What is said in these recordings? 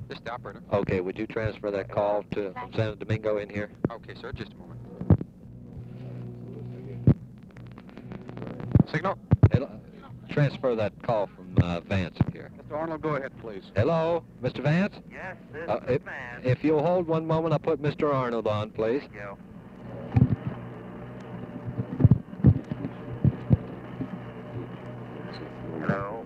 This is the operator. Okay, would you transfer that call to from San Domingo in here? Okay, sir, just a moment. Signal. Hello. Transfer that call from Vance here. Mr. Arnold, go ahead, please. Hello, Mr. Vance? Yes, this if, is Vance. if you'll hold one moment, I'll put Mr. Arnold on, please. Thank you. Hello?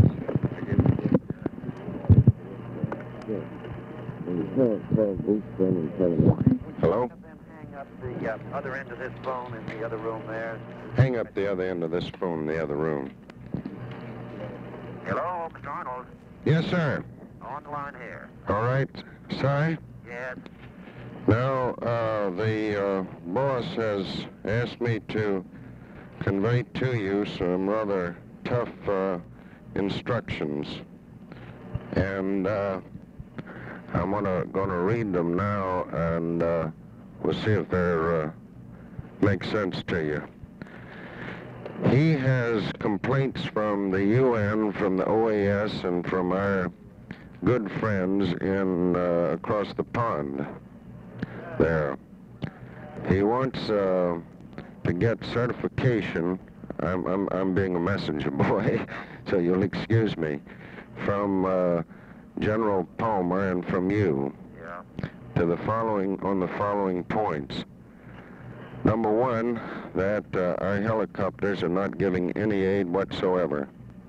Hello? Then hang up the other end of this phone in the other room there. Hang up the other end of this phone in the other room. Hello, Mr. Arnold. Yes, sir. On the line here. All right. Sorry? Yes. Now, the boss has asked me to convey to you some rather tough instructions. And I'm gonna read them now, and we'll see if they make sense to you. He has complaints from the UN, from the OAS, and from our good friends in across the pond there. He wants to get certification. I'm being a messenger boy, so you'll excuse me, from General Palmer and from you. Yeah. To the following points. Number one, that our helicopters are not giving any aid whatsoever.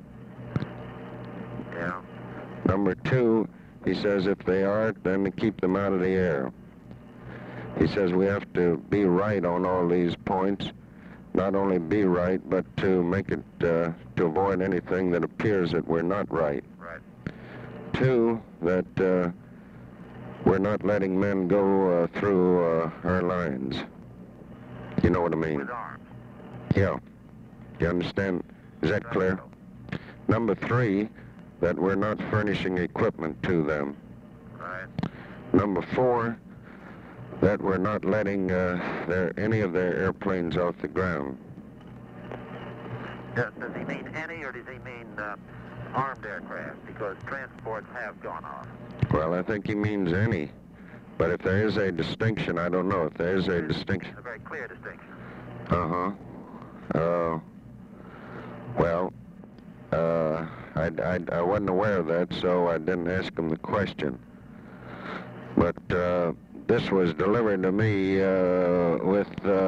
Yeah. Number two, he says if they are, then to keep them out of the air. He says we have to be right on all these points. Not only be right, but to make it, to avoid anything that appears that we're not right. Right. Two, that we're not letting men go through our lines. You know what I mean? With arms. Yeah. You understand? Is that clear? Number three, that we're not furnishing equipment to them. Right. Number four, that we're not letting any of their airplanes off the ground. Does he mean any, or does he mean armed aircraft? Because transports have gone off. Well, I think he means any. But if there is a distinction, I don't know if there is a distinction. A very clear distinction. Uh-huh. Well, I wasn't aware of that, so I didn't ask him the question. But this was delivered to me with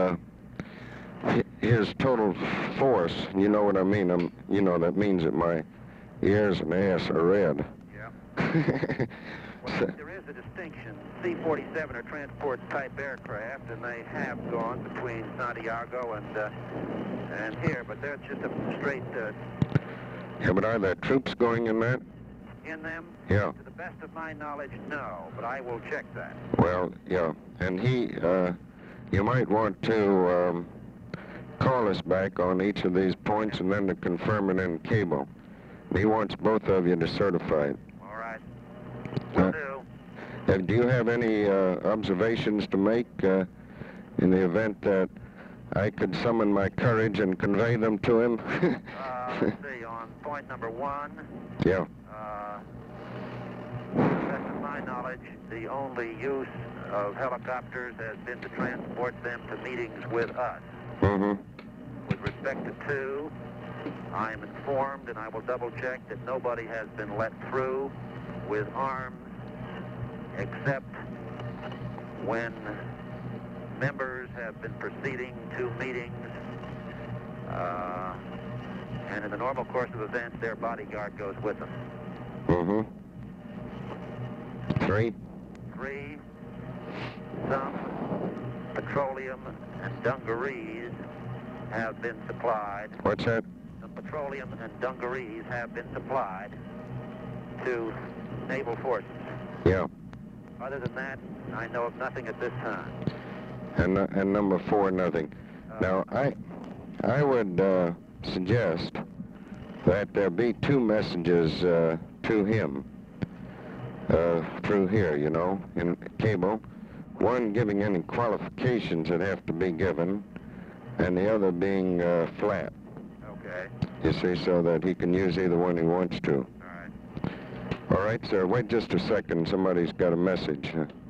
his total force. You know what I mean? You know, that means that my ears and ass are red. Yeah. Well, there is a distinction. C-47 are transport-type aircraft, and they have gone between Santiago and here, but they're just a straight... Yeah, but are there troops going in that? In them? Yeah. To the best of my knowledge, no, but I will check that. Well, yeah, and you might want to call us back on each of these points and then to confirm it in cable. He wants both of you to certify it. All right. Will do. Do you have any observations to make in the event that I could summon my courage and convey them to him? Let's see, on point number one, Yeah. to the best of my knowledge, the only use of helicopters has been to transport them to meetings with us. Mm-hmm. With respect to two, I am informed, and I will double-check, that nobody has been let through with arms except when members have been proceeding to meetings, and in the normal course of events, their bodyguard goes with them. Mm-hmm. Three? Three, some petroleum and dungarees have been supplied. What's that? Some petroleum and dungarees have been supplied to naval forces. Yeah. Other than that, I know of nothing at this time. And number four, nothing. Now, I would suggest that there be two messages to him through here, you know, in cable. One giving any qualifications that have to be given, and the other being flat. Okay. You see, so that he can use either one he wants to. All right. All right, sir. Wait just a second. Somebody's got a message.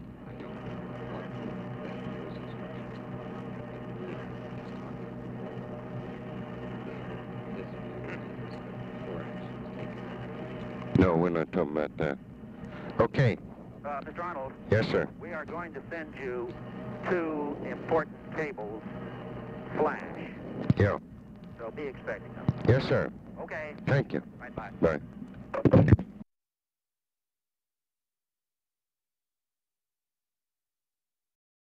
No, we're not talking about that. Okay. Mr. Arnold, Yes, sir. we are going to send you 2 important cables flash. Yeah. So be expecting them. Yes, sir. Okay. Thank you. Right, bye. Bye.